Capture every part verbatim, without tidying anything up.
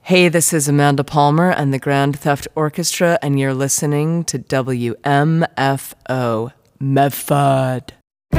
Hey, this is Amanda Palmer and the Grand Theft Orchestra, and you're listening to W M F O, Medford.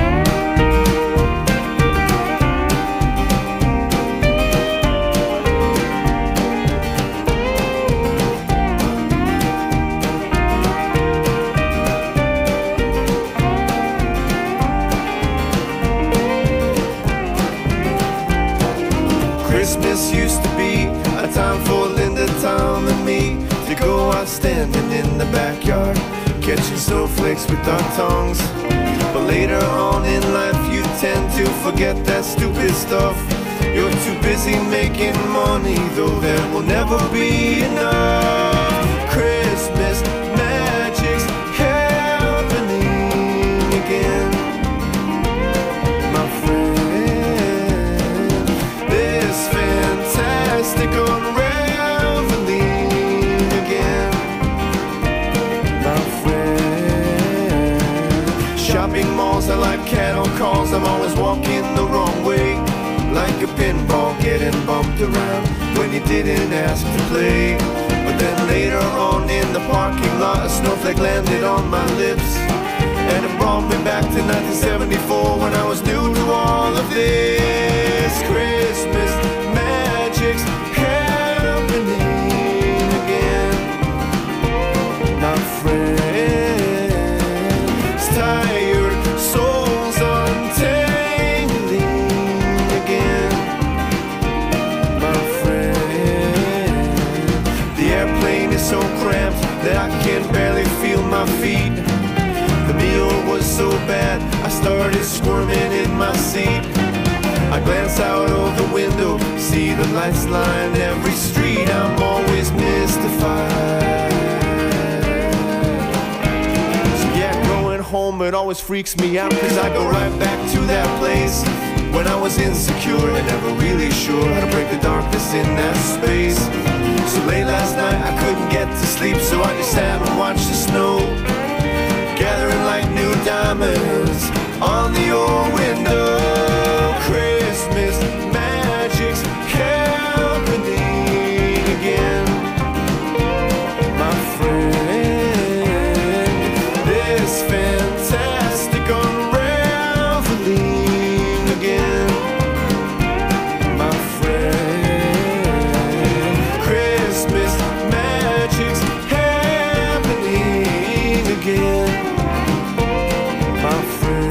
Christmas used to be a time for Linda, Tom, and me to go out standing in the backyard, catching snowflakes with our tongues. But later on in life you tend to forget that stupid stuff. You're too busy making money, though there will never be enough. Christmas magic's happening again, my friend. This fantastic unraveling again, my friend. Shopping malls are like cattle calls. I'm always walking the wrong way, like a pinball getting bumped around when you didn't ask to play. But then later on in the parking lot, a snowflake landed on my lips, and it brought me back to nineteen seventy-four when I was new to all of this. Christmas magic's happening again, my friends. Tired souls untangling again, my friend. The airplane is so cramped that I can barely feel my feet. The meal was so bad I started squirming in my seat. I glance out of the window, see the lights line every street. I'm always mystified. So yeah, going home, it always freaks me out, cause I go right back to that place when I was insecure and never really sure how to break the darkness in that space. So late last night I couldn't get to sleep, so I just sat and watched the snow gathering like new diamonds on the old window. Christmas magic's happening again, my friend. This fantastic unraveling again, my friend. Christmas magic's happening again, my friend.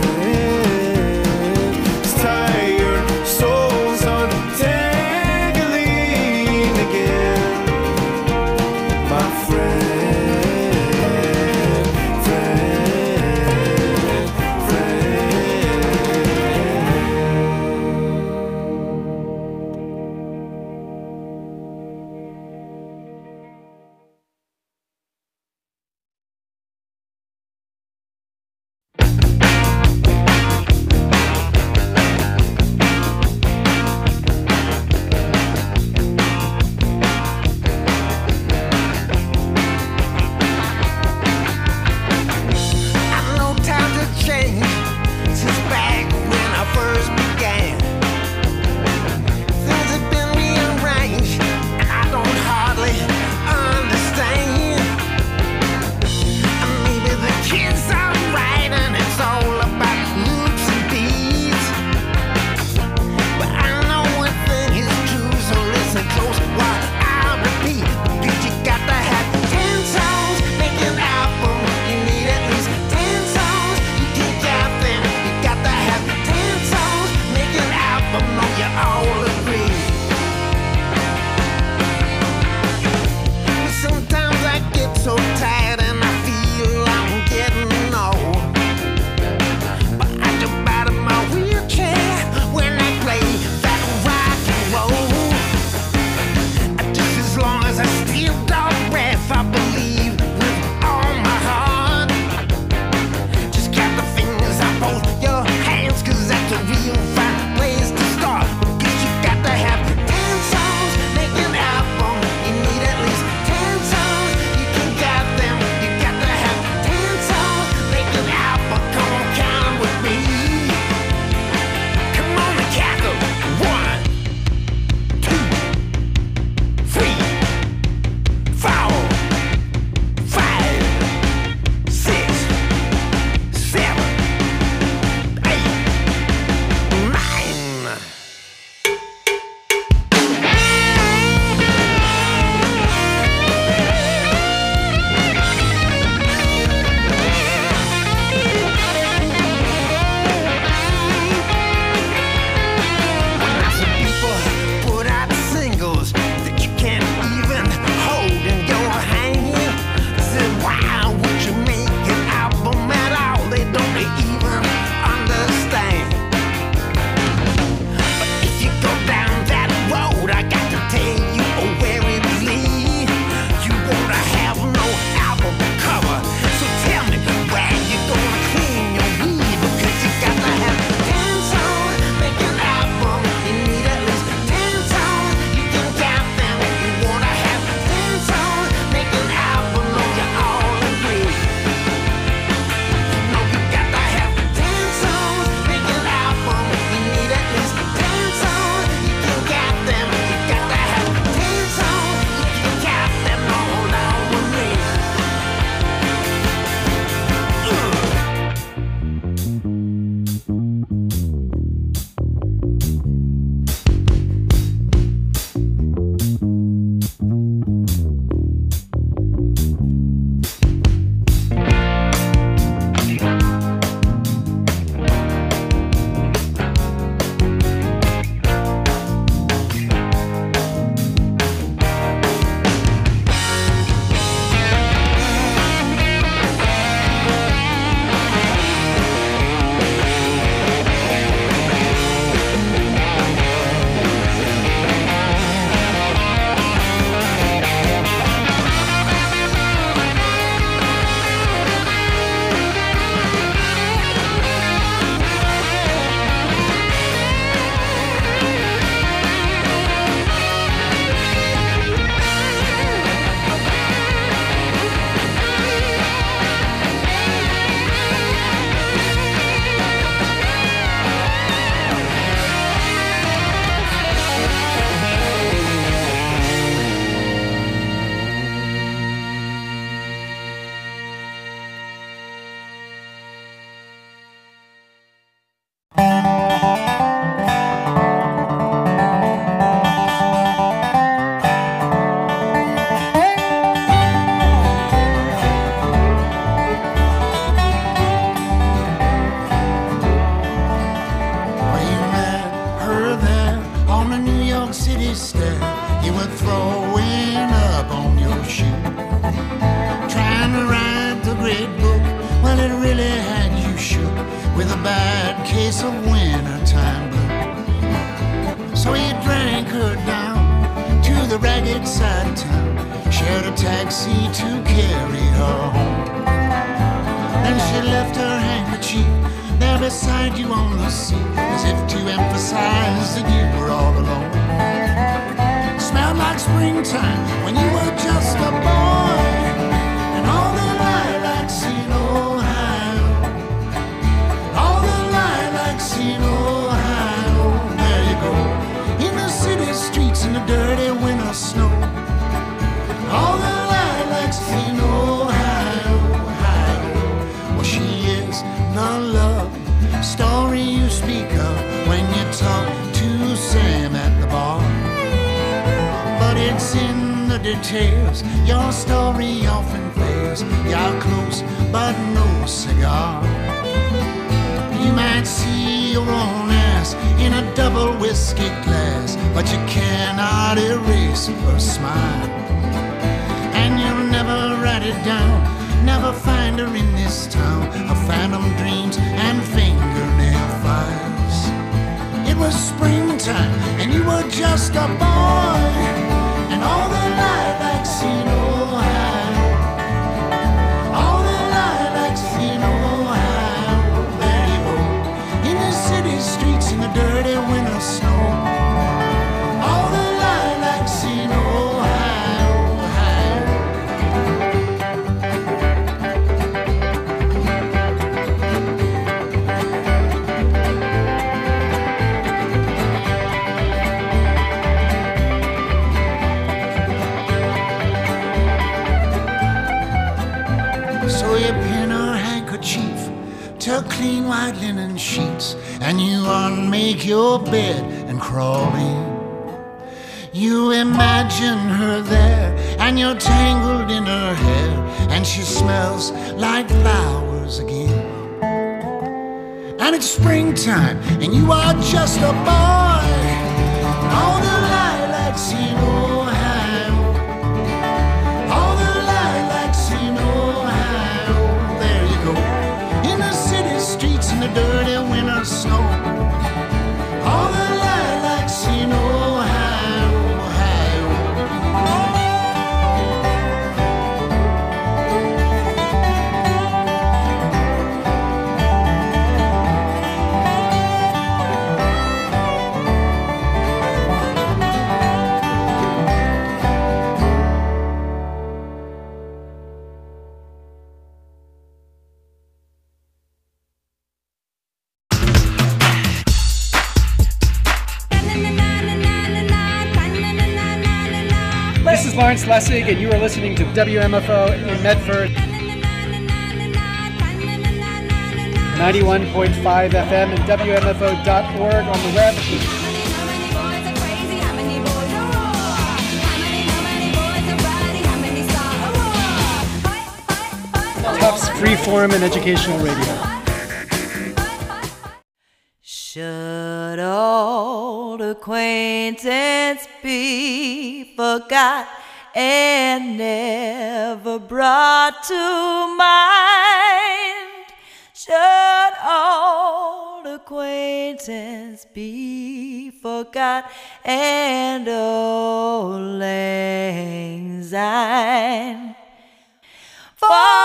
Both your hands, cause that's a real fine place to start. Guess you got to York City stare you were throwing up on your shoe. Trying to write the great book, well, it really had you shook with a bad case of wintertime blues. So you drank her down to the ragged side of town, shared a taxi to carry her home. Then she left her handkerchief there beside you on the seat, as if to emphasize that you were all alone. Smelled like springtime when you were just a boy, and all the lilacs in Ohio, all the lilacs in Ohio. There you go, in the city streets in the dirty winter snow. All the lilacs in Ohio, Ohio. Well, she is the love story you speak of when you talk to Sam at the bar. But it's in the details your story often fails. You're close but no cigar. You might see your own ass in a double whiskey glass, but you cannot erase her smile. And you'll never write it down, never find her in this town of phantom dreams and fingernail files. It was springtime and you were just a boy, and all the lilacs in Ohio, all the lilacs in Ohio. There you go, in the city streets in the dirty winter snow. All the lilacs in Ohio, Ohio. So you pin her handkerchief to clean white linen sheets, and you unmake your bed and crawl in. You imagine her there, and you're tangled in her hair, and she smells like flowers again. And it's springtime, and you are just a boy. All the lilacs in Ohio, all the lilacs in Ohio. There you go, in the city streets in the dirty winter snow. All the lilacs in Ohio, Ohio. This is Lawrence Lessig, and you are listening to W M F O in Medford, ninety-one point five F M and W M F O dot org on the web. Tufts Freeform and Educational Radio. Should old acquaintance be forgot and never brought to mind? Should old acquaintance be forgot and old lang syne? For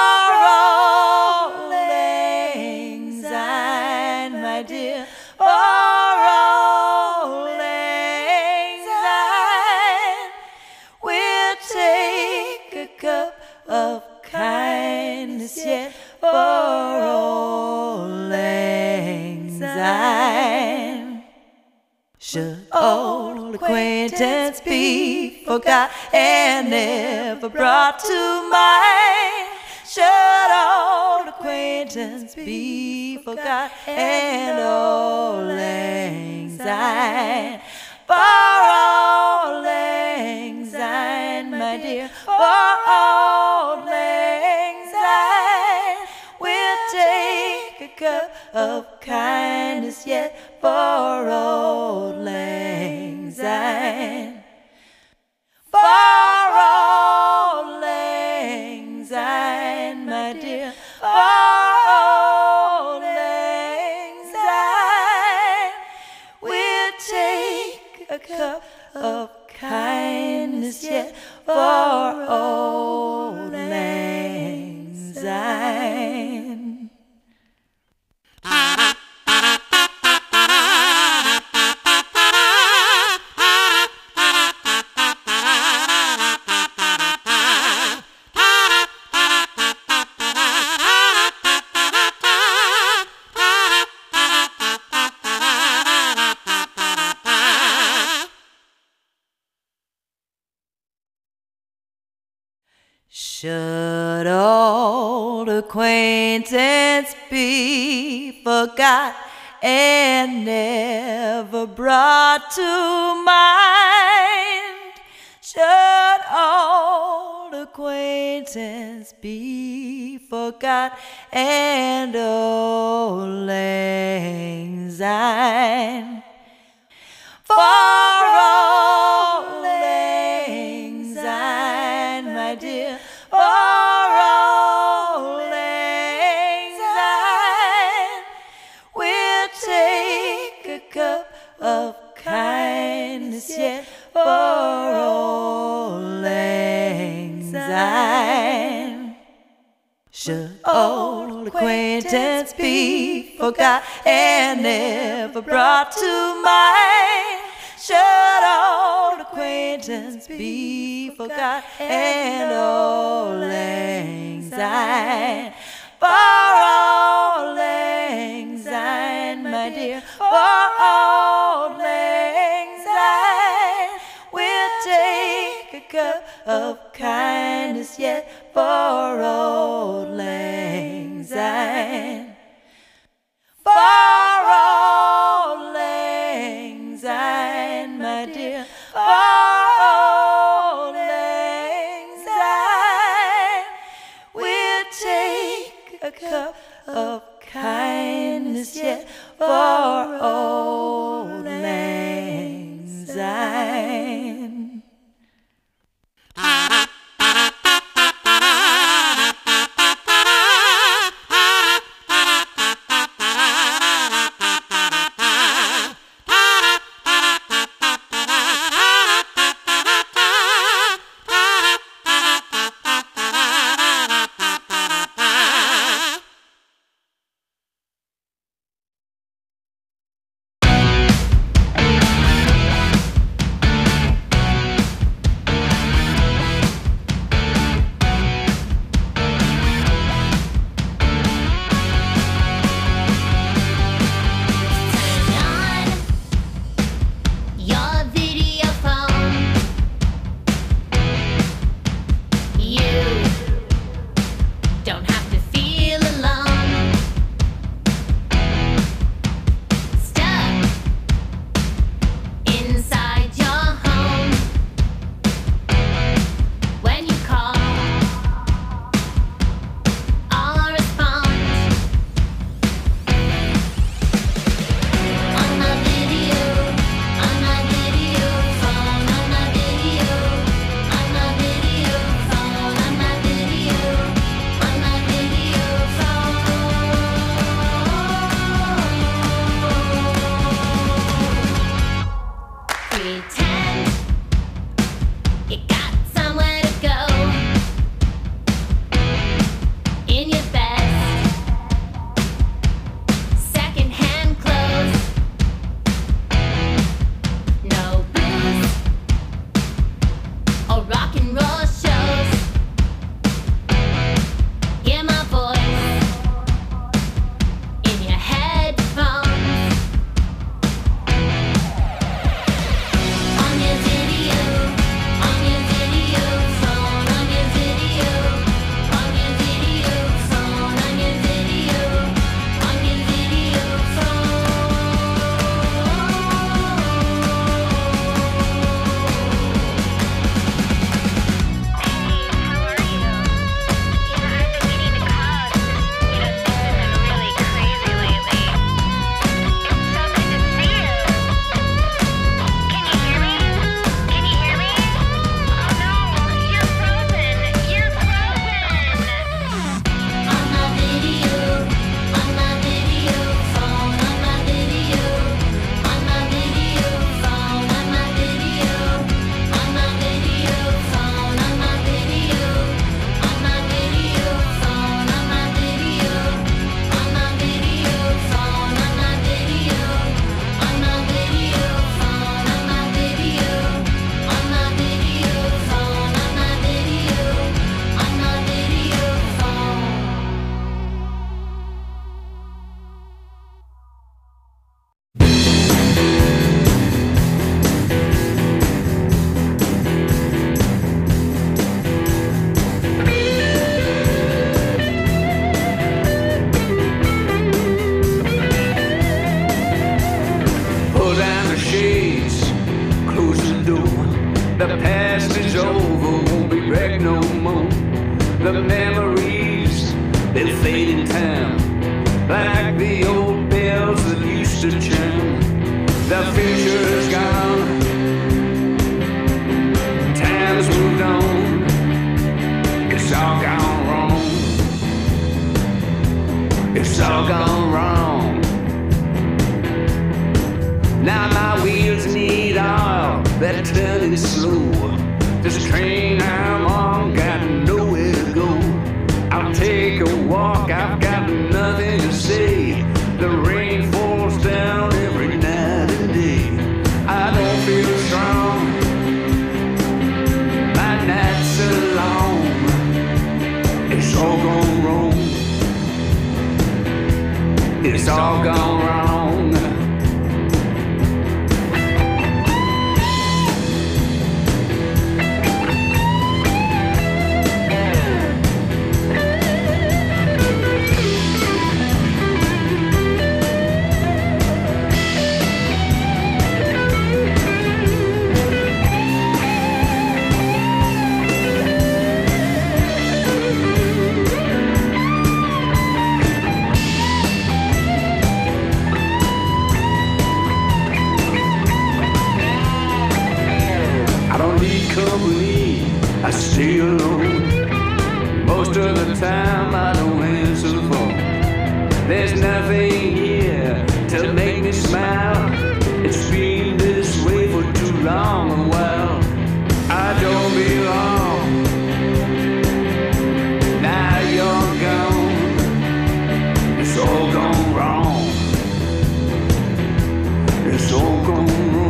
old lang syne, my dear, for old lang syne, we'll take a cup of kindness yet for old lang syne. Should old acquaintance be forgot and never brought to mind? Should old acquaintance be forgot and old lang syne? For old lang syne, my dear, for old lang syne, we'll take a cup of kindness yet for old lang syne. cup of kindness yet for old Lang Syne. Should old acquaintance be forgot and never brought to mind? Should old acquaintance be forgot and old Lang Syne? For old Lang Syne, my dear, for old Lang Syne, we'll take a cup of kindness yet for old Lang Syne. Should old acquaintance be forgot and never brought to mind? Should old acquaintance be forgot and old Lang Syne? For old Lang Syne, my dear, for old Lang Syne, we'll take a cup of kindness yet for old Lang Syne. For old Lang Syne, my dear, for old Lang Syne, we'll take a cup of kindness yet for old Lang Syne. back no more. The memories, they'll fade in time, like the old bells that used to chime. The future's gone, time's moved on, it's all gone wrong. It's all gone wrong. Now my wheels need oil, they're turning slow. This train I'm on got nowhere to go. I'll take a walk, I've got nothing to say. The rain falls down every night and day. I don't feel strong, my nights are long. It's all gone wrong. It's all gone wrong. I stay alone. Most of the time I don't answer the phone. There's nothing here to make me smile. It's been this way for too long a while. I don't belong. Now you're gone. It's all gone wrong. It's all gone wrong.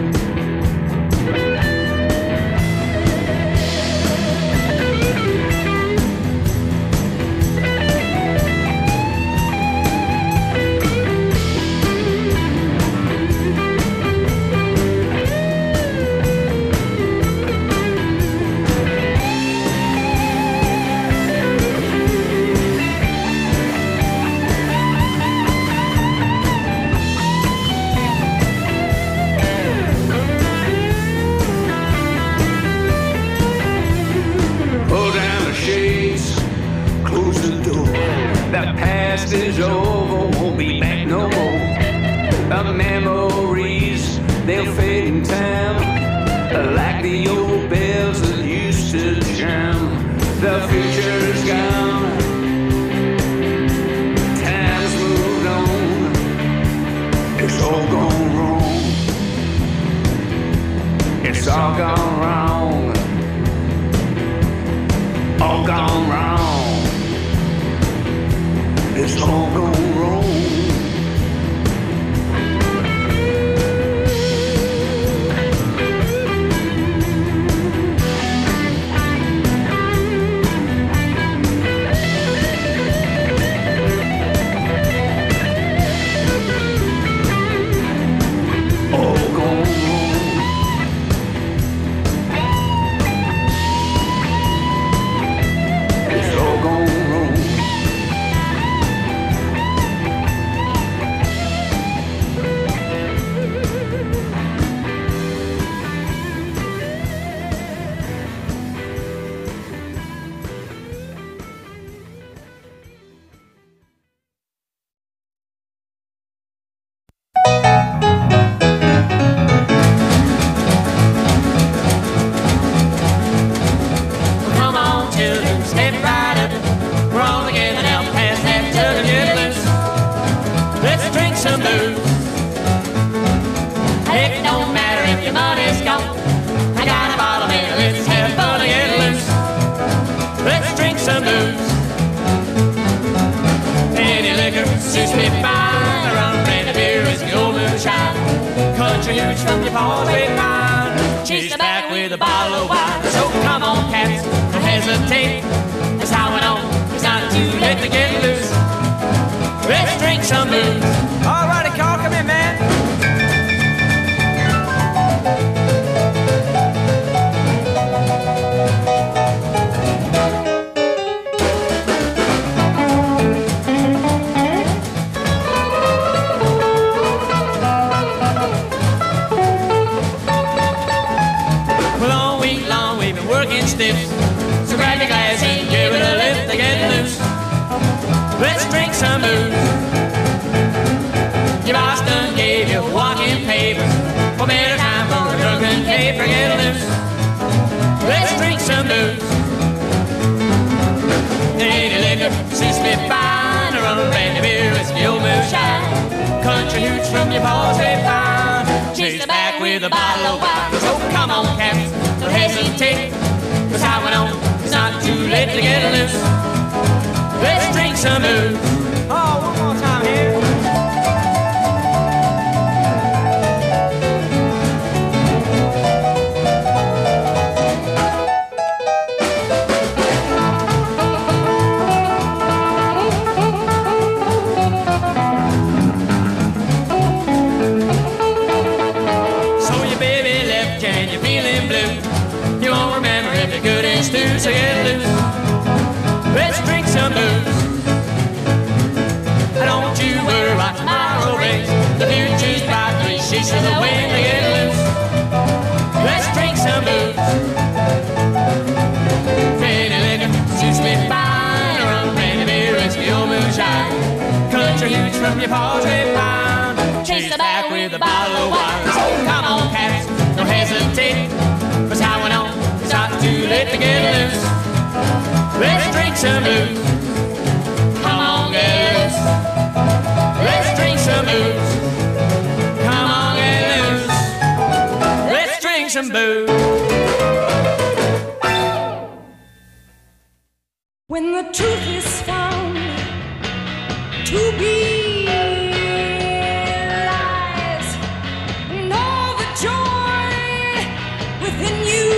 The past is over, won't be back no more. The memories, they'll fade in time, like the old bells that used to chime. The future's gone, time's moved on. It's all gone wrong. It's all gone wrong. All gone wrong. It's all gone wrong. All gone wrong. It's all gone wrong. From your paws with mine, chase you back with a bottle of wine. So come on, cats, don't hesitate. That's how it on. It's not too late to get loose. Let's drink some booze. All righty, Carl, come in, man. you're working stiff. So grab your glass and give it a lift to get loose. Let's drink some booze. Your boss done gave you walking papers. For better time for a drunken caper, get loose. Let's drink some booze. Lady liquor, suits me fine. Rum, brandy, beer, whiskey, old moonshine. Country hooch from your paws, they fine. Chase back with a bottle of wine. So come on, cats, don't hesitate. Cause I went on, it's not too late to get loose. Let's drink some booze. Oh, one more time here. So get loose, let's drink some booze. Don't you worry about tomorrow race. The future's bright, three sheets of the wind to get loose. Let's drink some booze. Pretty liquor suits me fine. Rum, brandy, beer, whiskey, old moonshine. Country hooch from your paws, they fine. Chase the back with a bottle of wine. So come on, cats, don't hesitate. Cause I went on. Not too late to get loose. Let's drink some booze. Come on, get loose. Let's drink some booze. Come on, get loose. Let's drink some booze. When the truth is found to be lies, and all the joy within you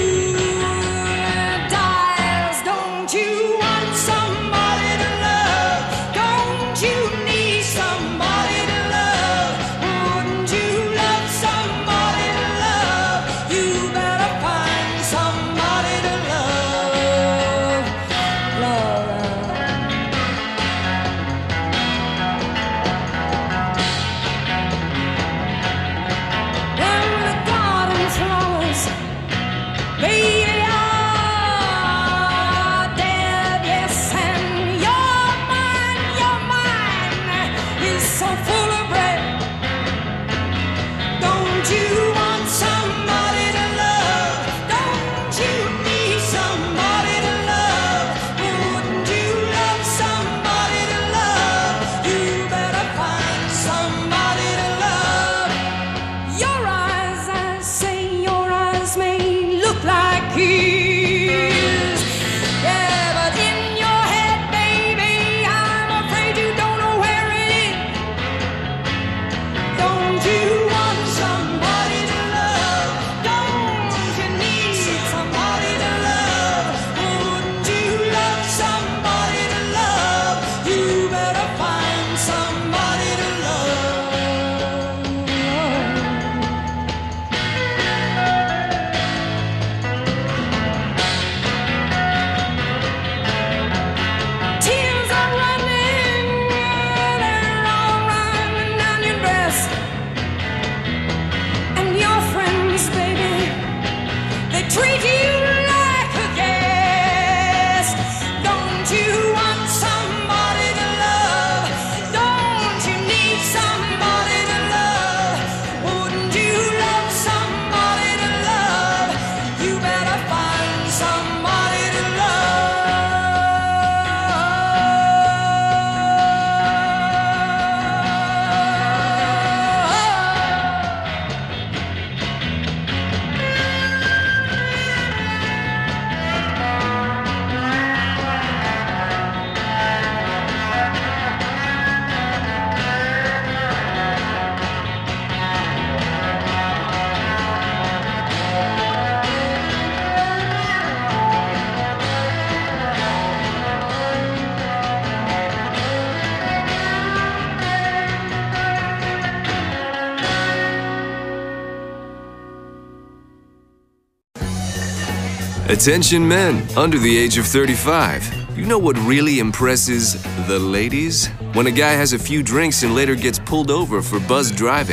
Attention men under the age of thirty-five. You know what really impresses the ladies? When a guy has a few drinks and later gets pulled over for buzz driving.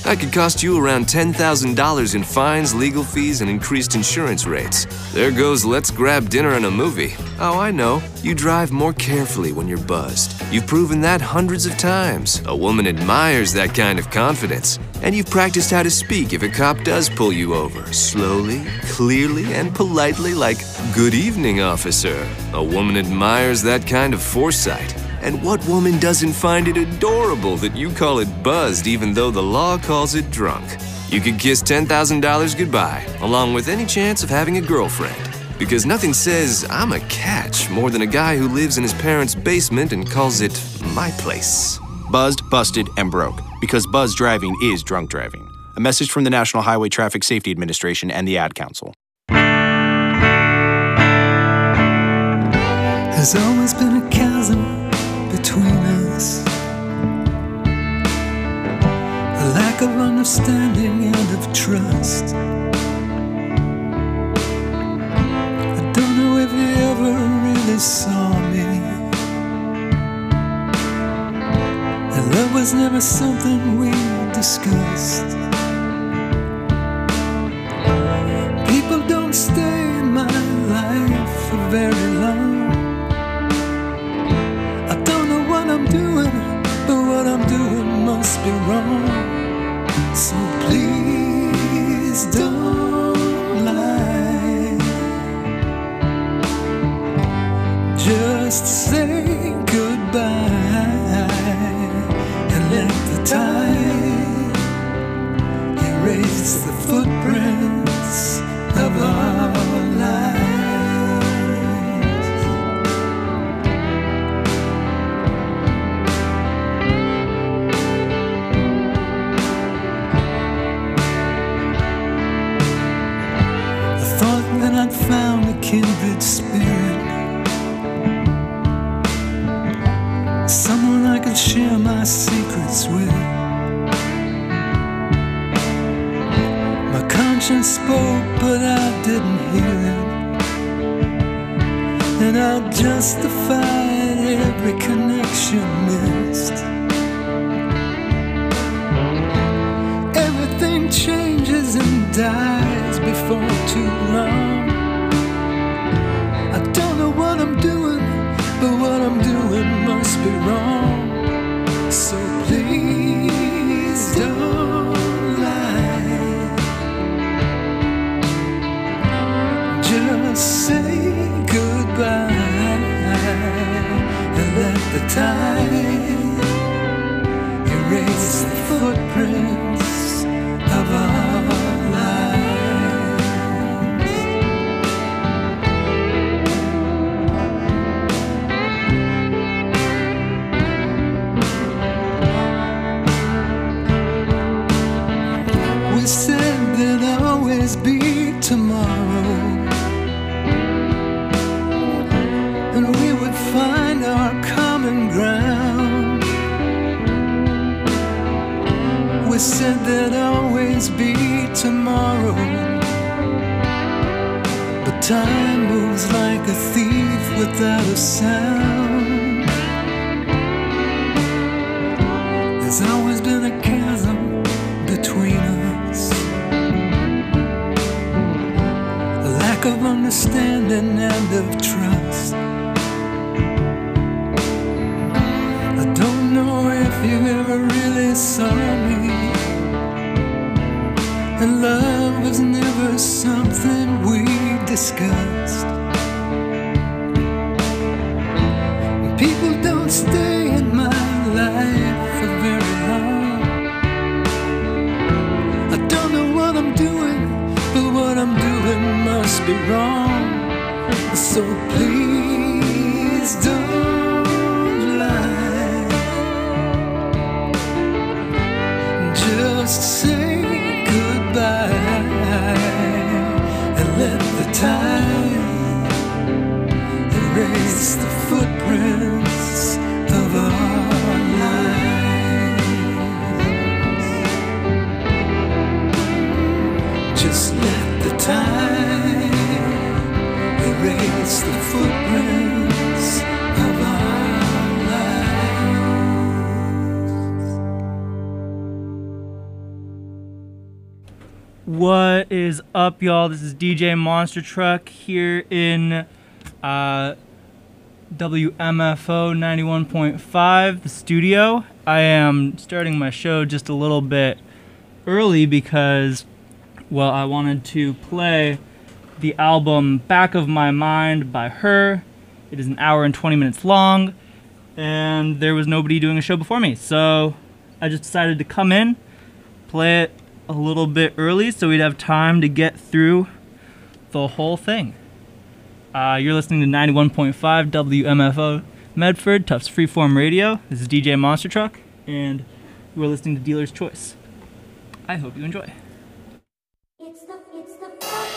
That could cost you around ten thousand dollars in fines, legal fees, and increased insurance rates. There goes let's grab dinner and a movie. Oh, I know. You drive more carefully when you're buzzed. You've proven that hundreds of times. A woman admires that kind of confidence. And you've practiced how to speak if a cop does pull you over. Slowly, clearly, and politely like, "Good evening, officer." A woman admires that kind of foresight. And what woman doesn't find it adorable that you call it buzzed even though the law calls it drunk? You could kiss ten thousand dollars goodbye, along with any chance of having a girlfriend. Because nothing says, "I'm a catch," more than a guy who lives in his parents' basement and calls it my place. Buzzed, busted, and broke. Because buzz driving is drunk driving. A message from the National Highway Traffic Safety Administration and the Ad Council. There's always been a chasm between us, a lack of understanding and of trust. I don't know if you ever really saw me, and love was never something we discussed. People don't stay in my life for very long. I'm doing, but what I'm doing must be wrong. So please don't lie. Just say goodbye and let the tide erase the footprints of our lives. I'd found a kindred spirit, someone I could share my secrets with. My conscience spoke, but I didn't hear it, and I justified every connection missed. Everything changes and dies before too long. I don't know what I'm doing, but what I'm doing must be wrong. So please don't lie. Just say goodbye and let the tide erase the footprints of our lives. We said there'd always be tomorrow, and we would find our common ground. We said there'd always be tomorrow, but time moves like a thief without a sound. There's always been a chasm between us, a lack of understanding and of trust. I don't know if you ever really saw me, and love was never something we discussed. People don't stay in my life for very long. I don't know what I'm doing, but what I'm doing must be wrong. So please don't lie. Just say goodbye and let the tide erase the footprints of our lives. Just let the tide erase the footprints of our lives. What is up, y'all? This is D J Monster Truck here in uh, W M F O ninety-one point five, the studio. I am starting my show just a little bit early because, well, I wanted to play the album Back of My Mind by Her. It is an hour and twenty minutes long, and there was nobody doing a show before me, so I just decided to come in, play it a little bit early so we'd have time to get through the whole thing. Uh, you're listening to ninety-one point five W M F O Medford, Tufts Freeform Radio. This is D J Monster Truck, and you are listening to Dealer's Choice. I hope you enjoy. It's the, it's the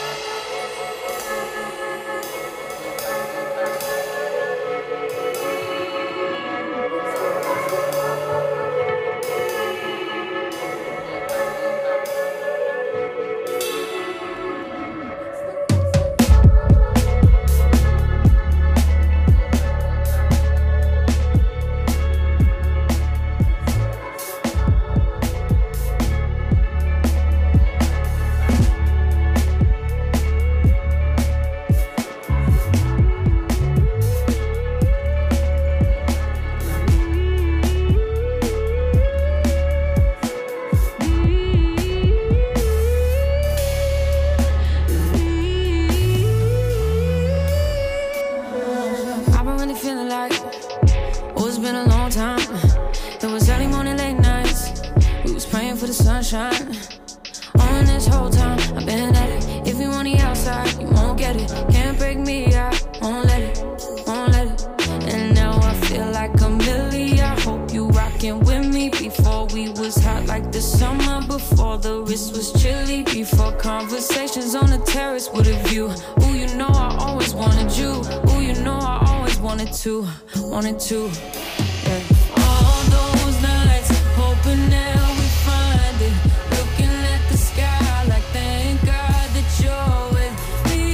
wanted to, yeah. All those nights, hoping that we find it, looking at the sky like thank God that you're with me,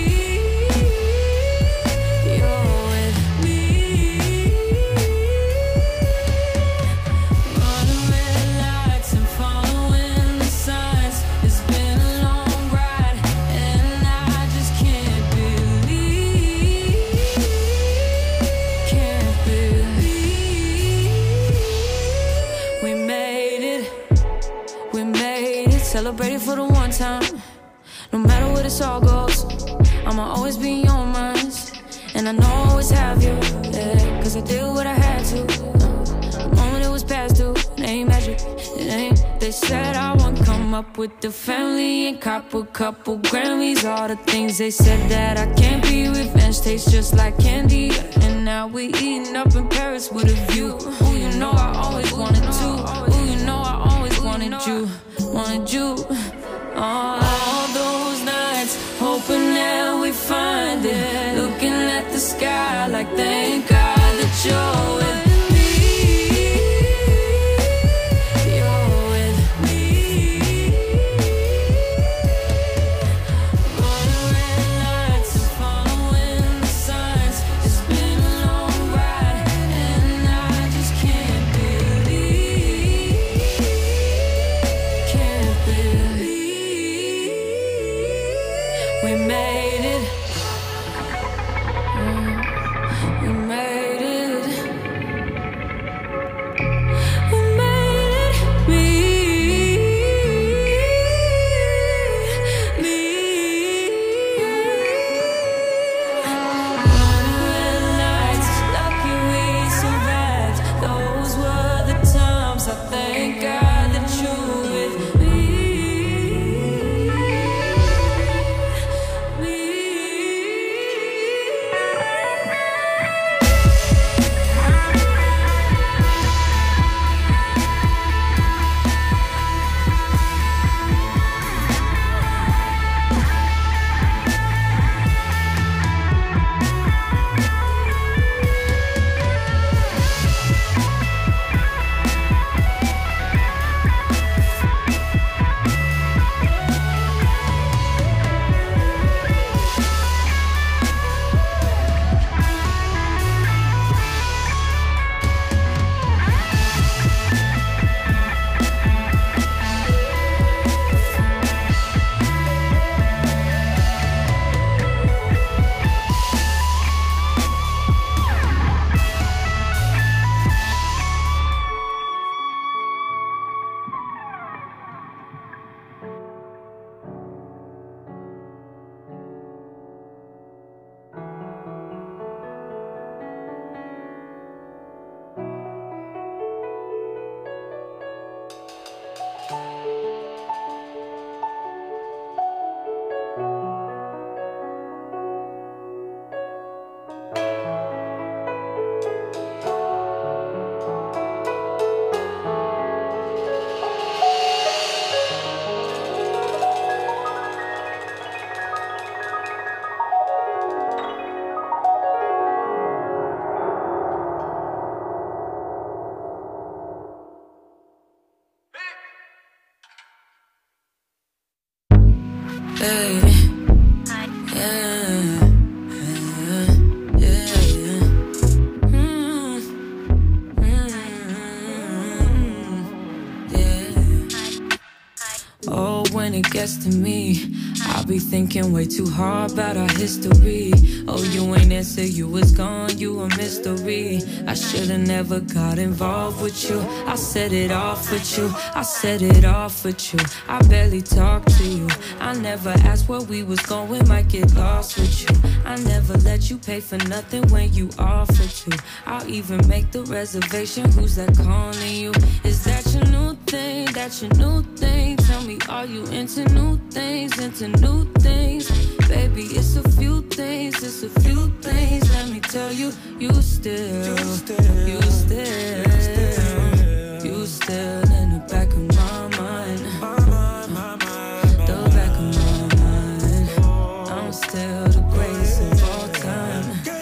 you're with me. Running red lights and following the signs, it's been a long ride and I just can't believe. Celebrated for the one time. No matter where this all goes, I'ma always be in your minds. And I know I always have you, yeah, cause I did what I had to. uh, The moment it was past due, it ain't magic, it ain't. They said I won't come up with the family and cop a couple Grammys. All the things they said that I can't be. Revenge tastes just like candy. And now we eating up in Paris with a view. Ooh, you know I always wanted to. Ooh, you know I always wanted you. Wanted you. Oh, all those nights, hoping that we find it, looking at the sky like thank God that you're with me, you're with me. Running red lights and following the signs, it's been a long ride and I just can't believe, can't believe we made it. We made it. We made it. Me. Me. Running red lights, lucky we survived. Those were the times. I thank God that you're with me. Me. gets to me. I be thinking way too hard about our history. Oh, you ain't answer, you was gone, you a mystery. I should've never got involved with you. I set it off with you, I set it off with you. I barely talk to you, I never asked where we was going, might get lost with you. I never let you pay for nothing when you offered to. I'll even make the reservation, who's that calling you? Is that your new thing, that's your new thing? Tell me, are you into new things, into new things? Baby, it's a few things, it's a few things. Let me tell you, you still, you still, you still, you still in the back of my mind. The back of my mind. I'm still the greatest of all time.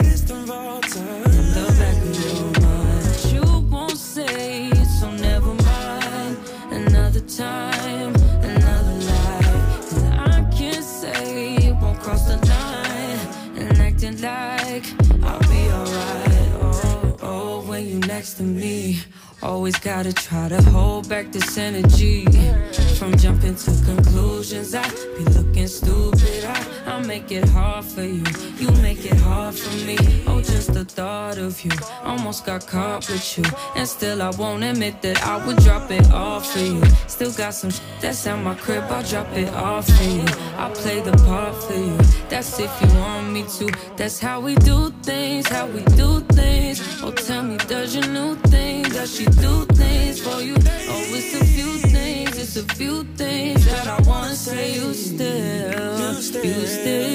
In the back of your mind. You won't say it, so never mind. Another time, another life. And I can't say it won't cross the line. And acting like I'll be alright. Oh, oh, when you next to me. Always gotta try to hold back this energy from jumping to conclusions. I be looking stupid, I, I make it hard for you, you make it hard for me. Oh, just the thought of you, almost got caught with you. And still I won't admit that I would drop it off for you. Still got some shit that's at my crib, I'll drop it off for you. I'll play the part for you, that's if you want me to. That's how we do things, how we do things. Oh, tell me, does your new thing, does she do things for you? Oh, it's a few things, it's a few things that I wanna say. You still, you still, you still,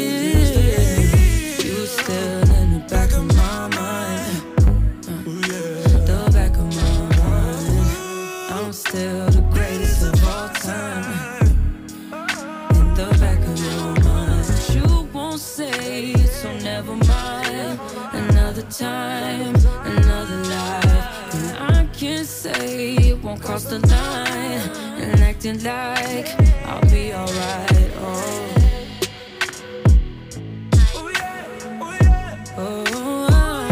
you still in the back of my mind. uh, The back of my mind. I'm still the greatest of all time. In the back of your mind. You won't say it, so never mind. Another time, another life. And I can't say it won't cross the line. And acting like I'll be alright. Oh, oh, oh.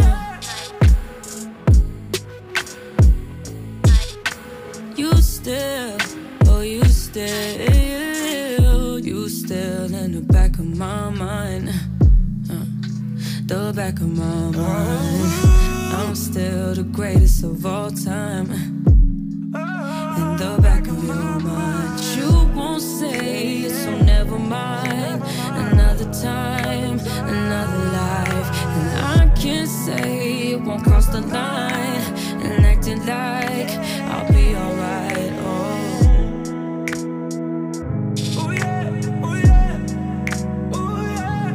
You still, oh, you still, you still in the back of my mind. uh, The back of my mind. I'm still the greatest of all time. In the back of your mind. You won't say it, so never mind. Another time, another life. And I can't say it won't cross the line. And acting like I'll be alright. Oh, oh yeah, oh yeah, oh yeah.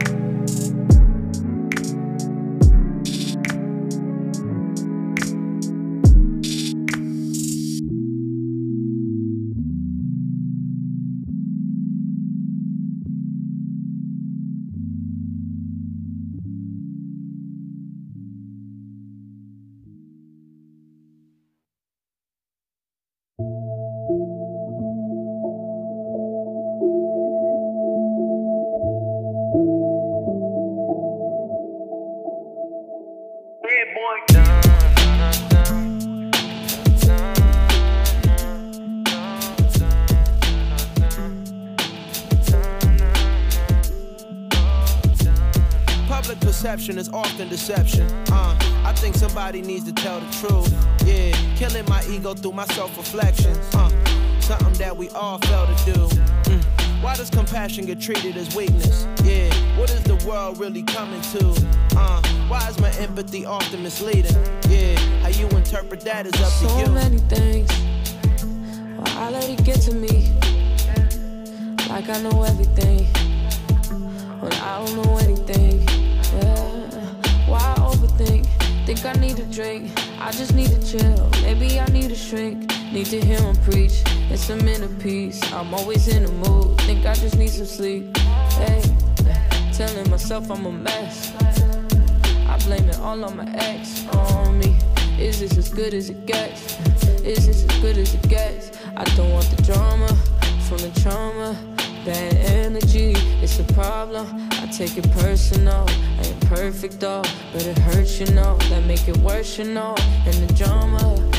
Perception is often deception. Uh, I think somebody needs to tell the truth. Yeah, killing my ego through my self-reflections. Uh, something that we all fail to do. Mm. Why does compassion get treated as weakness? Yeah, what is the world really coming to? Uh, why is my empathy often misleading? Yeah, how you interpret that is up so to you. So many things, why I let it get to me. Like I know everything, when I don't know anything. Yeah. Why I overthink? Think I need a drink. I just need to chill. Maybe I need a shrink. Need to hear him preach. It's some inner peace. I'm always in the mood. Think I just need some sleep. Hey, telling myself I'm a mess. I blame it all on my ex, on me. Is this as good as it gets? Is this as good as it gets? I don't want the drama from the trauma. Bad energy, it's a problem. I take it personal. I ain't perfect though, but it hurts, you know. That make it worse, you know. And the drama from the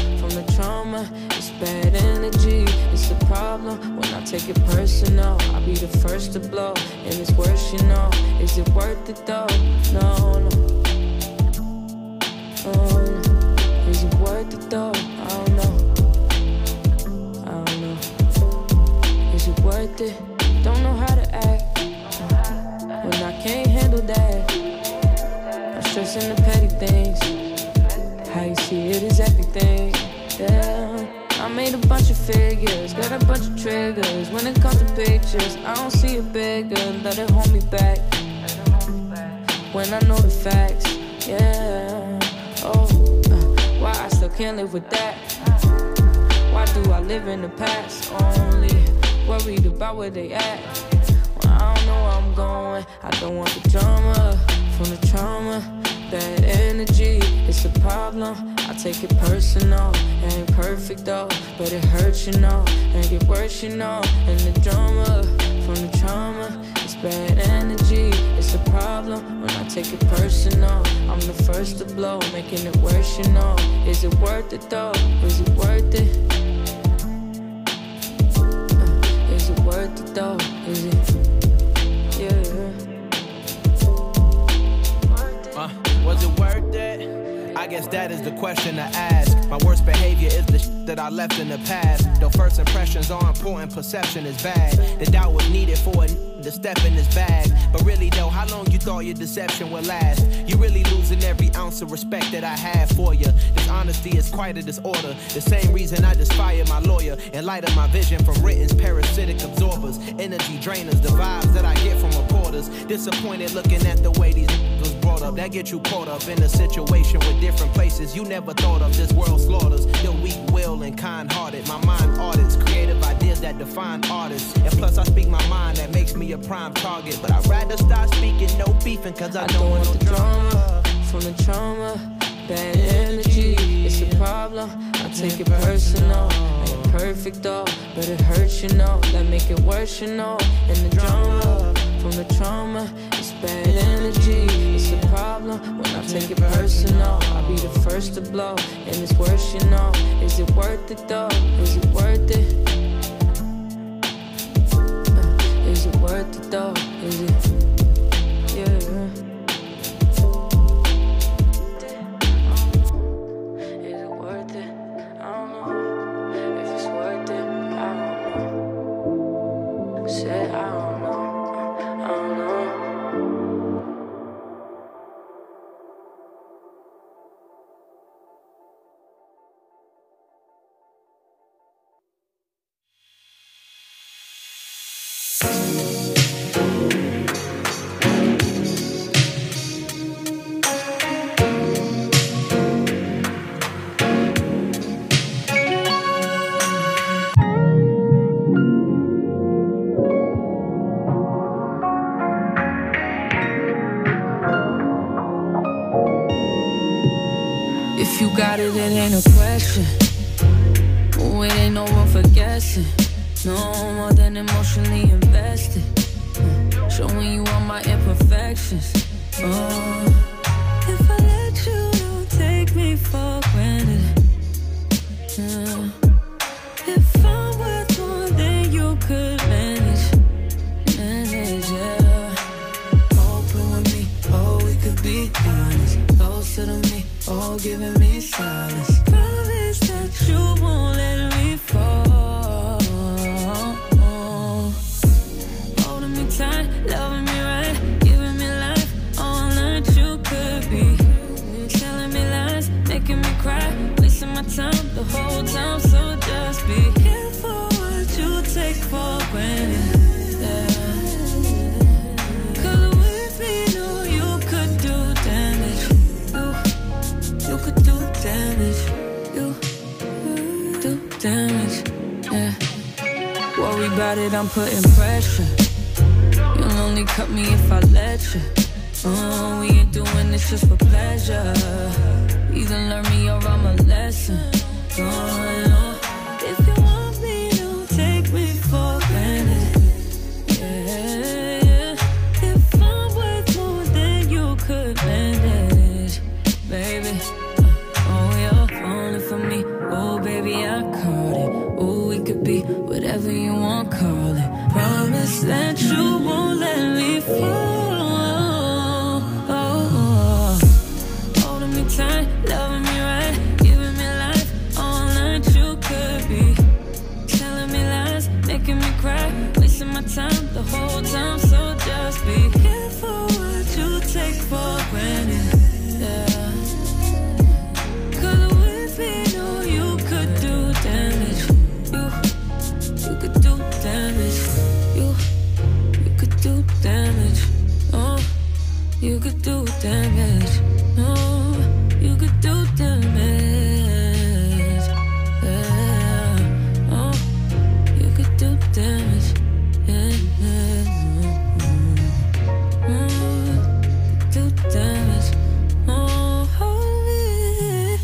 the trauma. It's bad energy, it's a problem when I take it personal. I'll be the first to blow, and it's worse, you know. Is it worth it though? No, no. Oh, no. Is it worth it though? I don't know. I don't know. Is it worth it? Don't know how to act when I can't handle that. I'm stressing the petty things. How you see it is everything. Yeah, I made a bunch of figures, got a bunch of triggers. When it comes to pictures, I don't see it bigger. Let it hold me back when I know the facts. Yeah, oh, uh, why I still can't live with that? Why do I live in the past? Only worried about where they at. Well, I don't know where I'm going. I don't want the drama from the trauma. Bad energy, it's a problem. I take it personal. It ain't perfect though, but it hurts, you know. And get worse, you know. And the drama from the trauma, it's bad energy. It's a problem when I take it personal. I'm the first to blow, making it worse, you know. Is it worth it though? Is it worth it? Uh, is it worth it though? Is it? Yeah. Uh, was it worth it? I guess that is the question to ask. My worst behavior is the shit that I left in the past. Though first impressions are important, perception is bad. The doubt was needed for a n- to step in this bag. But really though, how long you thought your deception would last? You really losing every ounce of respect that I have for you. This honesty is quite a disorder. The same reason I just fired my lawyer. In light of my vision from written's parasitic absorbers, energy drainers, the vibes that I get from reporters. Disappointed looking at the way these was brought up. That get you caught up in a situation with different places you never thought of. This world slaughters the weak will and kind-hearted. My mind audits creative ideas that define artists. And plus I speak my mind, that makes me a prime target. But I'd rather start speaking no beefing, cause I, I don't want the drama from the trauma. Bad energy, it's a problem. I take it personal. Ain't perfect though, but it hurts, you know. That make it worse, you know. And the drama from the trauma, it's bad energy. It's a problem when I take it personal. I'll be the first to blow, and it's worse, you know. Is it worth it though? Is it worth it? Uh, is it worth it though? Is it? Yeah. Got it, it ain't a question. Oh, it ain't no room for guessing. No more than emotionally invested. uh, Showing you all my imperfections. Oh, if I let you, don't take me for granted. uh, If I'm worth more than you could manage. Manage, yeah. Open with me, oh, we could be honest. Closer to me, oh, giving me silence. Promise that you won't let me fall. Holding me tight, loving me right, giving me life, all that you could be. Telling me lies, making me cry, wasting my time the whole time. So just be careful what you take for granted. Yeah. Cause with me, no, you could do damage. You could do damage, you do damage, yeah. Worry about it, I'm putting pressure. You'll only cut me if I let you. Oh, we ain't doing this just for pleasure. Either learn me or I'm a lesson. Oh, if you want me, don't take me for granted. Yeah, yeah. If I'm worth more than you could manage, baby. Oh, you're falling for me, oh baby. whatever you want, call it. Promise that you won't let me fall. Holding me tight, loving me right, giving me life, all that you could be. Telling me lies, making me cry, wasting my time the whole time. So just be careful what you take for granted. Yeah. Cause with me, no, you could do damage. You, you could do damage. You, you could do damage. Oh, you could do damage. Oh, you could do damage. Yeah. Oh, you could do damage. Yeah. Oh, do damage. Oh, yeah.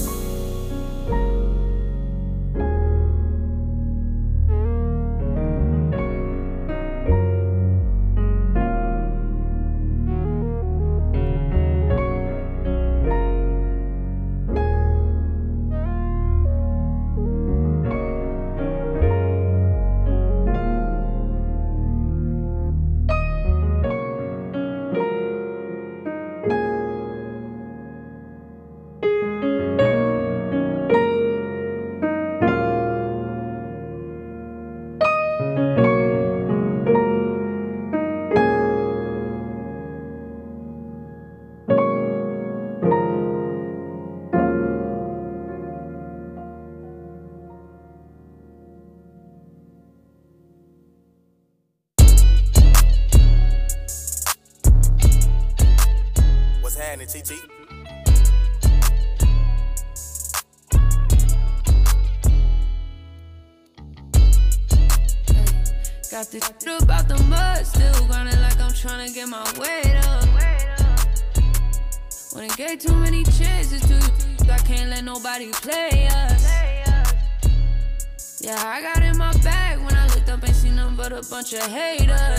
What's happening, T T? Got this shit about the mud, still grinding like I'm trying to get my weight up. When it gave too many chances to you, I can't let nobody play us. Yeah, I got in my bag when I looked up, ain't seen nothing but a bunch of haters.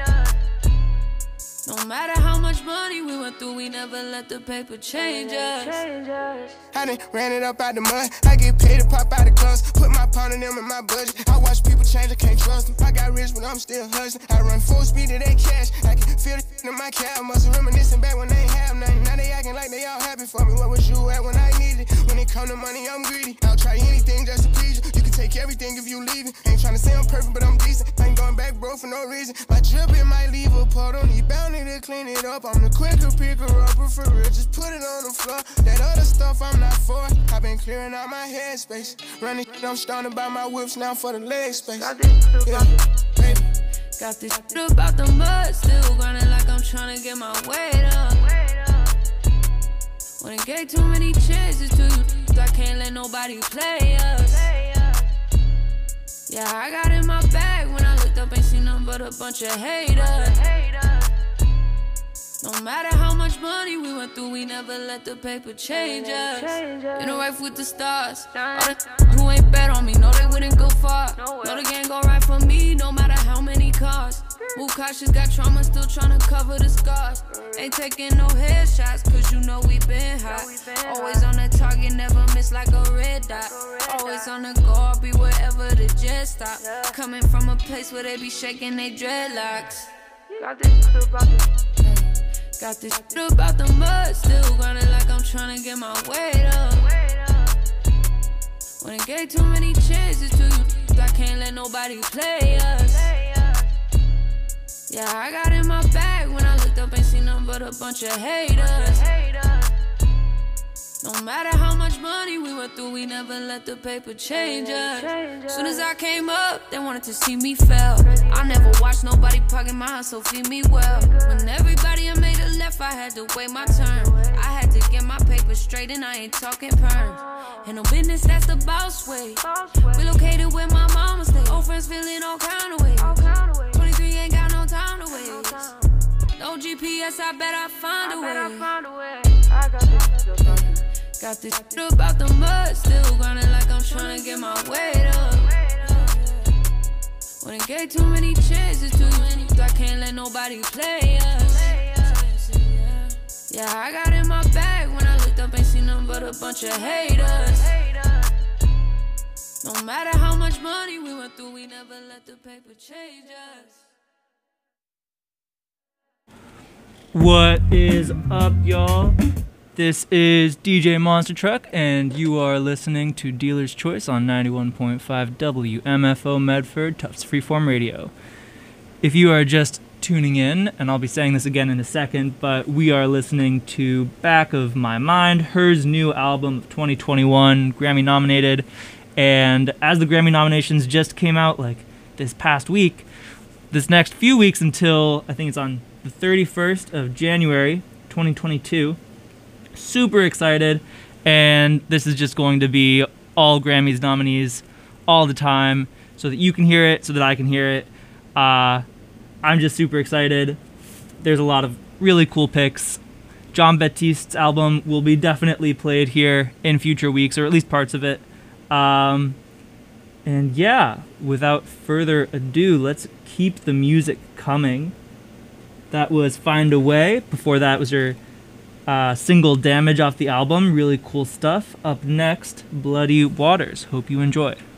No matter how much money we went through, we never let the paper change us. I done ran it up out the mud. I get paid to pop out the clubs. Put my pound in them in my budget. I watch people change, I can't trust them. I got rich, but I'm still hustling. I run full speed to that cash. I can feel the in my cab. Must reminiscing back when they ain't have nothing. Now they acting like they all happy for me. Where was you at when I needed it? When it come to money, I'm greedy. I'll try anything just to please you. You can take everything if you leave it. Ain't trying to say I'm perfect, but I'm decent. I ain't going back, bro, for no reason. My drip, it might leave a part on you. Bound to clean it up. I'm the quicker picker upper for real. Just put it on the floor. That other stuff I'm not for. I've been clearing out my headspace. Running, I'm starting to buy my whips now for the leg space. Yeah, baby. Got this shit about the mud, still grinding like I'm trying to get my weight up. When it gave too many chances to you, I can't let nobody play us. Yeah, I got in my bag when I looked up, ain't seen nothing but a bunch of haters. No matter how much money we went through, we never let the paper change us. In a race with the stars, all the who ain't bet on me, know they wouldn't go far. Know the game go right for me, no matter how many cars. Move cautious, got trauma, still tryna cover the scars. Ain't taking no headshots, cause you know we been hot. Always on the target, never miss like a red dot. Always on the go, I'll be wherever the jet stop. Coming from a place where they be shaking they dreadlocks. Got this shit about the Got this shit about the mud, still grinding like I'm trying to get my weight up. When it gave too many chances to you, I can't let nobody play us. Yeah, I got in my bag when I looked up, ain't seen nothing but a bunch of haters. No matter how much money we went through, we never let the paper change us. Soon as I came up, they wanted to see me fail. I never watched nobody pocket my house, so feed me well. When everybody had made a left, I had to wait my turn. I had to get my paper straight and I ain't talking perms. Ain't no business, that's the boss way. Relocated where my mama stay. Old friends feeling all kind of ways. twenty-three ain't got no time to waste. No G P S, I bet I find a way. I got this shit. Got this shit about the mud, still grinding like I'm trying to get my weight up. When it gave too many chances to you, I can't let nobody play us. Yeah, I got in my bag when I looked up, ain't seen nothing but a bunch of haters. No matter how much money we went through, we never let the paper change us. What is up, y'all? This is D J Monster Truck, and you are listening to Dealer's Choice on ninety-one point five W M F O Medford, Tufts Freeform Radio. If you are just tuning in, and I'll be saying this again in a second, but we are listening to Back of My Mind, Her's new album of twenty twenty-one, Grammy nominated, and as the Grammy nominations just came out like this past week, this next few weeks until, I think it's on the thirty-first of January, twenty twenty-two, super excited, and this is just going to be all Grammys nominees all the time so that you can hear it, so that I can hear it. Uh, I'm just super excited. There's a lot of really cool picks. John Baptiste's album will be definitely played here in future weeks, or at least parts of it. Um, and yeah, without further ado, let's keep the music coming. That was Find a Way. Before that was your uh, single Damage off the album. Really cool stuff. Up next, Bloody Waters. Hope you enjoy.